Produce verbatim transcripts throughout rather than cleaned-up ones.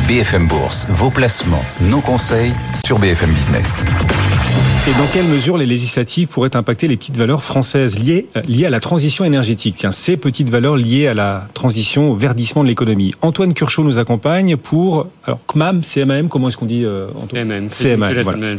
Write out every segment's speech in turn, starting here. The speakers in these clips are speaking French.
B F M Bourse, vos placements, nos conseils sur B F M Business. Et dans quelle mesure les législatives pourraient impacter les petites valeurs françaises liées, liées à la transition énergétique ? Tiens, ces petites valeurs liées à la transition, au verdissement de l'économie. Antoine Curchod nous accompagne pour, alors C M A M, C M A M, comment est-ce qu'on dit euh, C M A M, C M A M, voilà.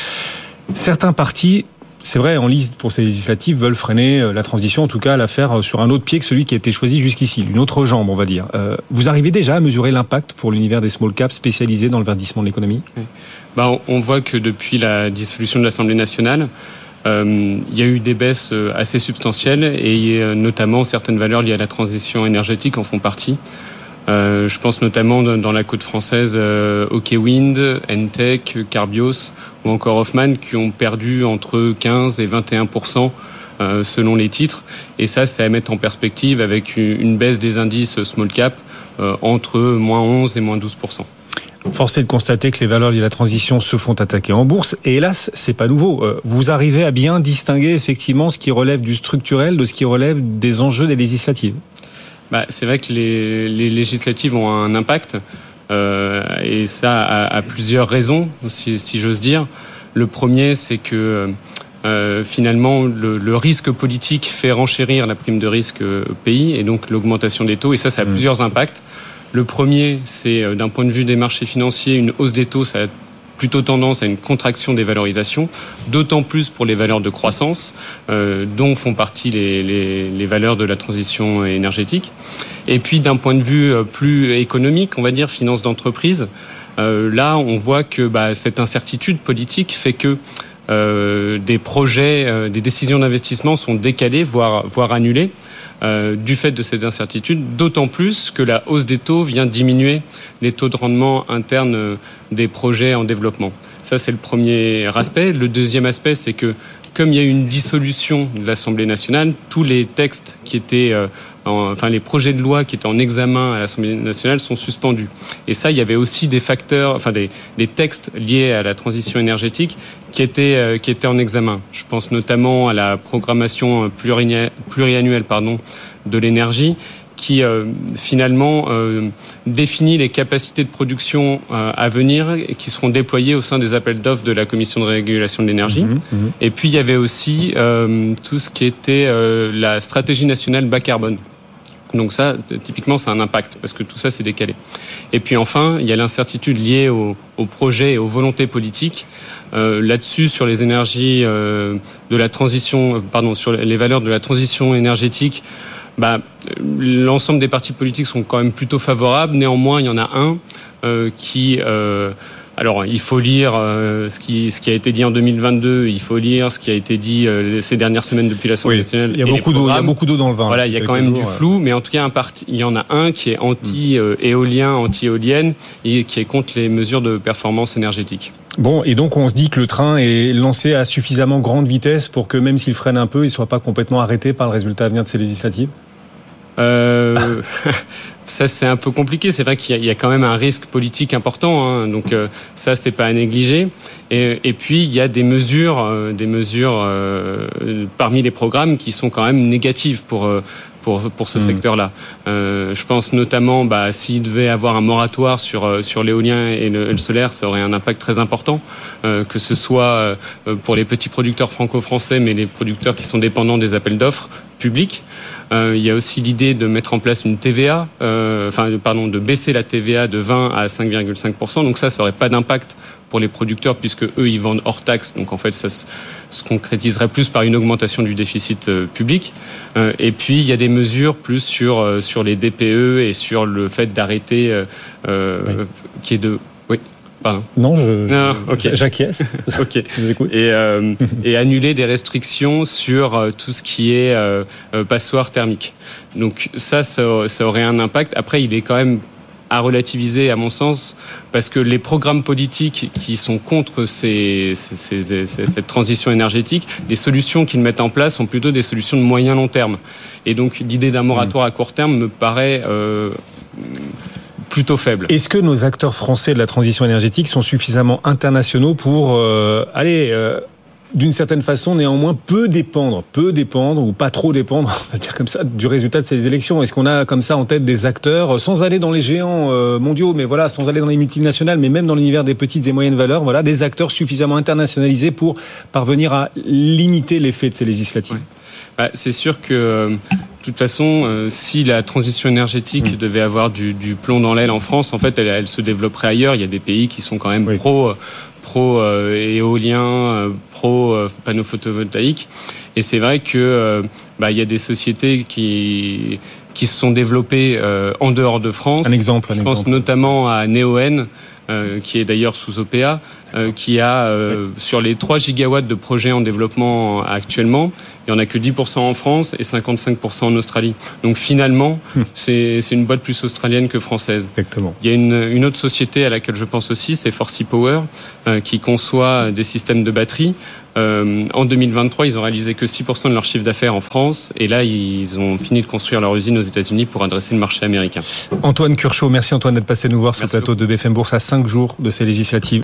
Certains partis, c'est vrai, en liste pour ces législatives, veulent freiner la transition, en tout cas la faire sur un autre pied que celui qui a été choisi jusqu'ici, une autre jambe, on va dire. Euh, vous arrivez déjà à mesurer l'impact pour l'univers des small caps spécialisés dans le verdissement de l'économie ? Oui. Bah, on voit que depuis la dissolution de l'Assemblée nationale, euh, il y a eu des baisses assez substantielles et euh, notamment certaines valeurs liées à la transition énergétique en font partie. Euh, je pense notamment dans la côte française euh, Hockey-Wind, Entech, Carbios ou encore Hoffmann qui ont perdu entre quinze et vingt et un pour cent euh, selon les titres. Et ça, c'est à mettre en perspective avec une, une baisse des indices small cap euh, entre moins onze et moins douze pour cent. Force est de constater que les valeurs liées à la transition se font attaquer en bourse. Et hélas, c'est pas nouveau. Vous arrivez à bien distinguer effectivement ce qui relève du structurel de ce qui relève des enjeux des législatives. Bah, c'est vrai que les, les législatives ont un impact. Euh, et ça a, a plusieurs raisons, si, si j'ose dire. Le premier, c'est que euh, finalement, le, le risque politique fait renchérir la prime de risque au pays et donc l'augmentation des taux. Et ça, ça a mmh. plusieurs impacts. Le premier, c'est d'un point de vue des marchés financiers, une hausse des taux, ça a plutôt tendance à une contraction des valorisations, d'autant plus pour les valeurs de croissance, euh, dont font partie les, les, les valeurs de la transition énergétique. Et puis d'un point de vue plus économique, on va dire finance d'entreprise, euh, là on voit que bah, cette incertitude politique fait que euh, des projets, euh, des décisions d'investissement sont décalées, voire, voire annulées. Euh, du fait de cette incertitude, d'autant plus que la hausse des taux vient diminuer les taux de rendement internes des projets en développement. Ça, c'est le premier aspect. Le deuxième aspect, c'est que comme il y a eu une dissolution de l'Assemblée nationale, tous les textes qui étaient, euh, en, enfin les projets de loi qui étaient en examen à l'Assemblée nationale sont suspendus. Et ça, il y avait aussi des facteurs, enfin des, des textes liés à la transition énergétique qui étaient, euh, qui étaient en examen. Je pense notamment à la programmation pluriannuelle, pluriannuelle pardon, de l'énergie, qui euh, finalement euh, définit les capacités de production euh, à venir et qui seront déployées au sein des appels d'offres de la Commission de régulation de l'énergie. Mmh, mmh. Et puis il y avait aussi euh, tout ce qui était euh, la stratégie nationale bas carbone. Donc ça, typiquement, c'est un impact, parce que tout ça, c'est décalé. Et puis enfin, il y a l'incertitude liée au, au projet et aux volontés politiques. Euh, là-dessus, sur les énergies euh, de la transition, pardon, sur les valeurs de la transition énergétique, bah, l'ensemble des partis politiques sont quand même plutôt favorables. Néanmoins, il y en a un euh, qui... Euh, alors, il faut lire euh, ce, qui, ce qui a été dit en deux mille vingt-deux, il faut lire ce qui a été dit euh, ces dernières semaines depuis l'Assemblée oui, nationale. Il y a beaucoup d'eau, il y a beaucoup d'eau dans le vin. Voilà, il y a quand même jours, du flou, mais en tout cas, un parti, il y en a un qui est anti-éolien, anti-éolienne, et qui est contre les mesures de performance énergétique. Bon, et donc on se dit que le train est lancé à suffisamment grande vitesse pour que même s'il freine un peu, il ne soit pas complètement arrêté par le résultat à venir de ces législatives ? Euh, ça c'est un peu compliqué. C'est vrai qu'il y a, il y a quand même un risque politique important, hein, donc euh, ça c'est pas à négliger. Et, et puis il y a des mesures, euh, des mesures euh, parmi les programmes qui sont quand même négatives pour euh, pour pour ce mmh. secteur-là. Euh, je pense notamment, bah, s'il devait avoir un moratoire sur sur l'éolien et le, le solaire, ça aurait un impact très important, euh, que ce soit euh, pour les petits producteurs franco-français, mais les producteurs qui sont dépendants des appels d'offres publics. Euh, il y a aussi l'idée de mettre en place une T V A, euh, enfin, pardon, de baisser la T V A de vingt à cinq virgule cinq pour cent. Donc ça, ça n'aurait pas d'impact pour les producteurs puisque eux, ils vendent hors taxe. Donc en fait, ça se, se concrétiserait plus par une augmentation du déficit euh, public. Euh, et puis, il y a des mesures plus sur euh, sur les D P E et sur le fait d'arrêter, euh, euh, oui. qui est de oui. Pardon. Non, je, je non, okay. j'acquiesce. Ok. Je vous écoute. Et, euh, et annuler des restrictions sur euh, tout ce qui est euh, euh, passoire thermique. Donc ça, ça, ça aurait un impact. Après, il est quand même à relativiser, à mon sens, parce que les programmes politiques qui sont contre ces, ces, ces, ces, cette transition énergétique, les solutions qu'ils mettent en place sont plutôt des solutions de moyen long terme. Et donc l'idée d'un moratoire à court terme me paraît euh, plutôt faible. Est-ce que nos acteurs français de la transition énergétique sont suffisamment internationaux pour euh, aller euh, d'une certaine façon, néanmoins, peut dépendre, peut dépendre, ou pas trop dépendre, on va dire comme ça, du résultat de ces élections. Est-ce qu'on a comme ça en tête des acteurs, sans aller dans les géants euh, mondiaux, mais voilà, sans aller dans les multinationales, mais même dans l'univers des petites et moyennes valeurs, voilà, des acteurs suffisamment internationalisés pour parvenir à limiter l'effet de ces législatives? Oui. Bah, c'est sûr que, euh, de toute façon, euh, si la transition énergétique mmh. devait avoir du, du plomb dans l'aile en France, en fait, elle, elle se développerait ailleurs. Il y a des pays qui sont quand même oui. pro, pro euh, éolien, euh, pro euh, panneaux photovoltaïques. Et c'est vrai que euh, bah, il y a des sociétés qui qui se sont développées euh, en dehors de France. Un exemple. Un Je exemple. pense notamment à Neoen, euh, qui est d'ailleurs sous O P A, euh, qui a euh, oui. sur les trois gigawatts de projets en développement actuellement, il n'y en a que dix pour cent en France et cinquante-cinq pour cent en Australie. Donc finalement, hum. c'est, c'est une boîte plus australienne que française. Exactement. Il y a une, une autre société à laquelle je pense aussi, c'est Forsy Power, euh, qui conçoit des systèmes de batteries. Euh, en deux mille vingt-trois, ils ont réalisé que six pour cent de leur chiffre d'affaires en France, et là, ils ont fini de construire leur usine aux États-Unis pour adresser le marché américain. Antoine Curchod, merci Antoine d'être passé nous voir sur merci le plateau beaucoup. de B F M Bourse à cinq jours de ces législatives.